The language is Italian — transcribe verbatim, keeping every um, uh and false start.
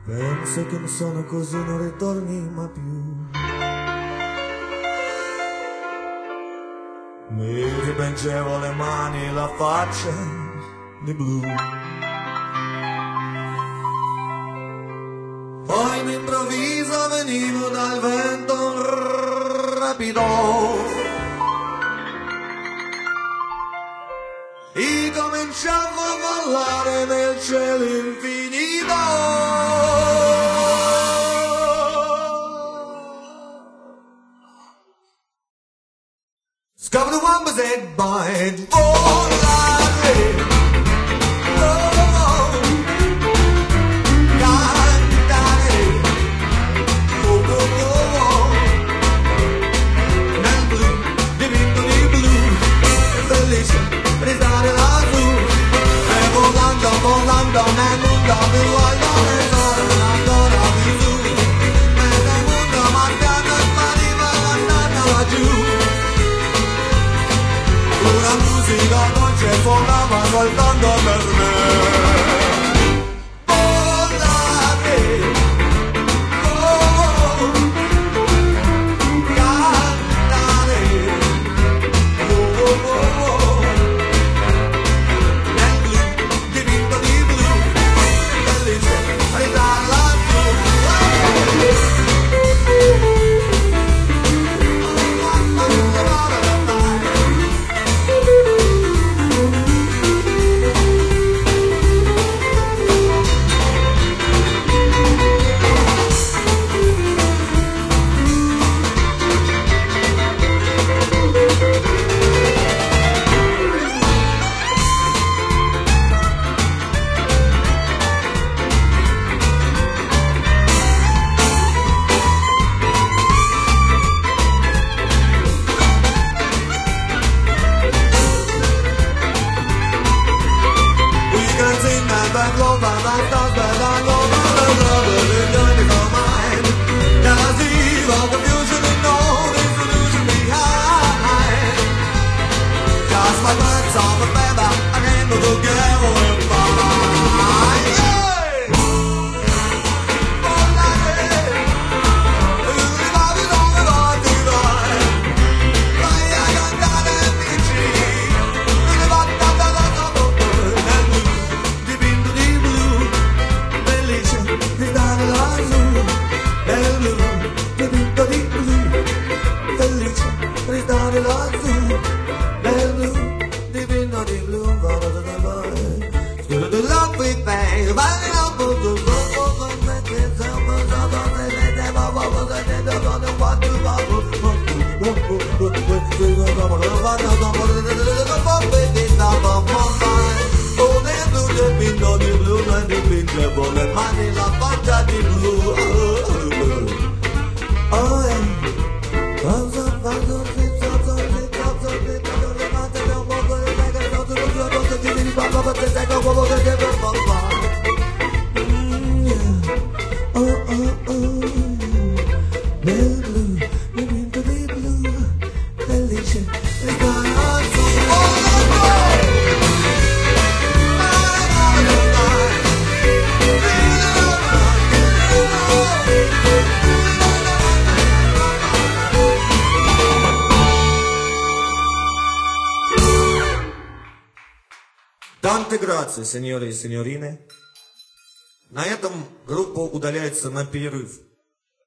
Penso che non sono così, non ritorni mai più. Mi ripengevo le mani e la faccia di blu. Poi d'improvviso venivo dal vento rapido e cominciavo a volare nel cielo infinito. Scopri the one was dead by volare. Volando nel mondo più alto del sole, ancora più su. Mezzo mondo marchiando e spariva andando laggiù. Una musica dolce suonava soltanto per me. Volare, oh, oh, cantare, oh, oh, oh. Back over, back down, back on over the rubber, the gun is all mine. Now I see all confusion and no resolution behind. Just like birds off a feather, I can't go together and find. Hey! Volare, il baby non mi va di vai. Vai a cantare amici, mi batta da da da da. Ridare lassù nel blu, divino di blu, guarda da mai. Scusa di love with bang, vai la butto, dopo con me che siamo sopra se ne devo, dopo se ne devo, non quanto vado, dopo, dopo, dopo, dopo, vado, dopo, dopo, vedi, dopo, con il blu, divino di blu, non dipingevo le mani, la faccia di blu. Oh, yeah. Tante grazie, signori и signorine. На этом группа удаляется на перерыв.